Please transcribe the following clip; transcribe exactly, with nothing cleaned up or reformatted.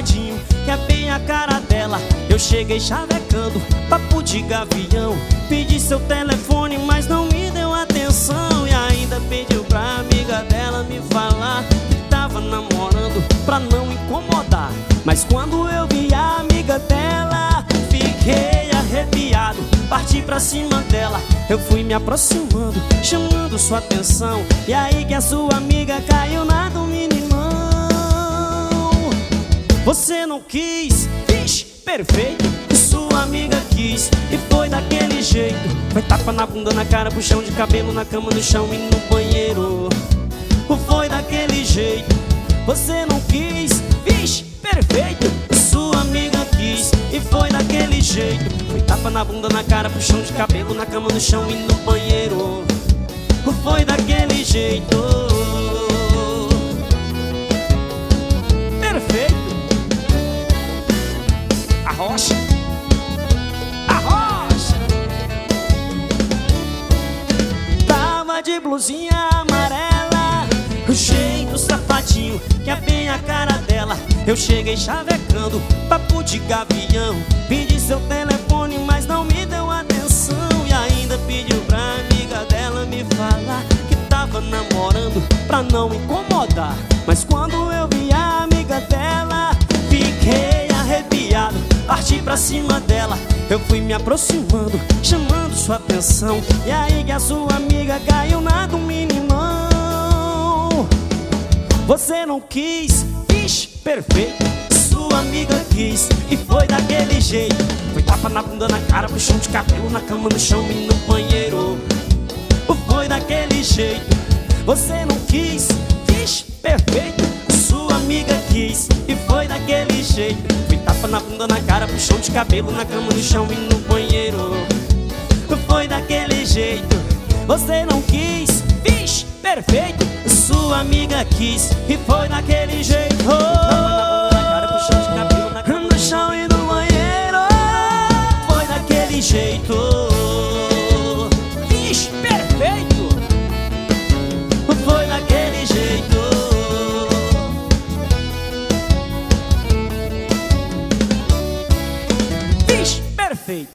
safadinho, que é bem a cara dela. Eu cheguei chavecando, papo de gavião. Pedi seu telefone, mas não me deu atenção. E ainda pediu pra amiga dela me falar que tava namorando, pra não incomodar. Mas quando eu vi a amiga dela, fiquei arrepiado. Parti pra cima dela, eu fui me aproximando, chamando sua atenção. E aí que a sua amiga caiu na do meninão. Você não quis, vixe, perfeito. Sua amiga quis e foi daquele jeito. Foi tapa na bunda, na cara, puxão de cabelo, na cama, no chão e no banheiro. Foi daquele jeito. Você não quis, vixe, perfeito. Sua amiga quis e foi daquele jeito. Foi tapa na bunda, na cara, puxão de cabelo, na cama, no chão e no banheiro. Foi daquele jeito. Perfeito. Arrocha, arrocha. Tava de blusinha amarela, o jeito safadinho, que é bem a cara dela. Eu cheguei chavecando, papo de gavião. Pedi seu telefone, mas não me deu atenção. E ainda pediu pra amiga dela me falar que tava namorando, pra não incomodar. Mas quando eu vi a amiga dela, fiquei arrepiado. Parti pra cima dela, eu fui me aproximando, chamando sua atenção. E aí que a sua amiga caiu na do meninão. Você não quis, vixe, perfeito. Sua amiga quis e foi daquele jeito. Foi tapa na bunda, na cara, puxão de cabelo, na cama, no chão e no banheiro. Foi daquele jeito. Você não quis, vixe, perfeito. Sua amiga quis e foi daquele jeito. Foi tapa na bunda, na cara, puxão de cabelo, na cama, no chão e no banheiro. Foi daquele jeito. Você não quis, vixe, perfeito. Sua amiga quis e foi daquele jeito. Tapa na bunda, na cara, puxão de cabelo, na cama, no chão e no banheiro. Foi daquele jeito.